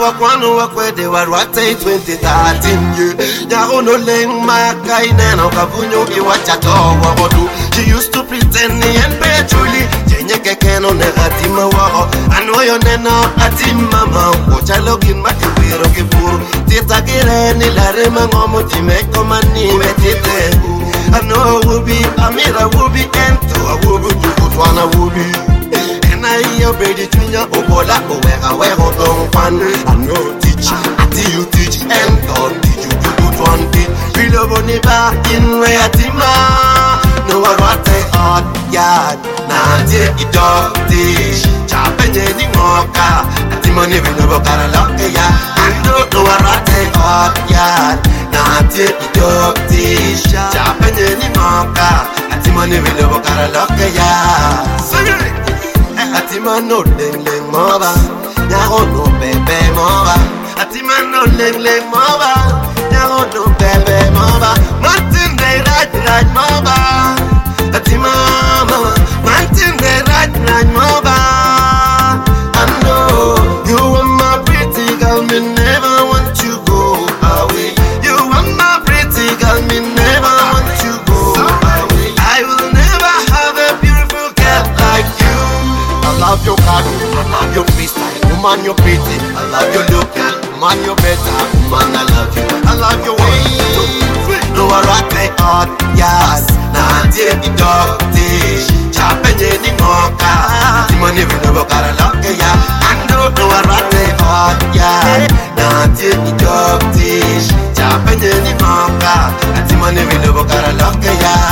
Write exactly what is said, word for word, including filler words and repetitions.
wakwano wakwede warwate twenty thirteen Nyaro no leng makai neno kabunyo iwacha towa bodu. She used to pretend ni and petroli Jenye keke no negatima wako Anoyo neno atima ma Wacha login mati wiro kipuru Tita kire ni lare mangomo Timeko mani metite Ano wubi, Amira wubi Ento wubi, Jukutwana wubi I hear baby Junior Obola Owega Wego Don't Pan I know teach Ati you teach And don't teach you to do twenty Bilo Boniba In Reatima No one what I hot yard Nanti Idog Dish Chapenye Ni Moka Ati money we no Bokara Loke ya I know no one what I hot yard Nanti Idog Dish Chapenye Ni Moka Ati money we no Bokara Loke ya Sing it Atima no leng leng moba, nyaro no bebe moba. Atima no leng leng moba, nyaro no bebe moba. Martin de raj raj moba. Atima moba, Martin de raj raj moba. I know you are my pretty girl, me never want you go away. You are my pretty girl, me never want you go away. I will never have a beautiful girl like you. I love your car, I love your freestyle, woman you're pretty. I love your look, woman you're better, woman I love you. I love your way. No I rock my heart, yes. Nah take the dog dish, chapenye ni moka. The money we never gotta lock ya. I know no I rock my heart, yes. Nah take the dog dish, chapenye ni moka. The money we never gotta lock ya.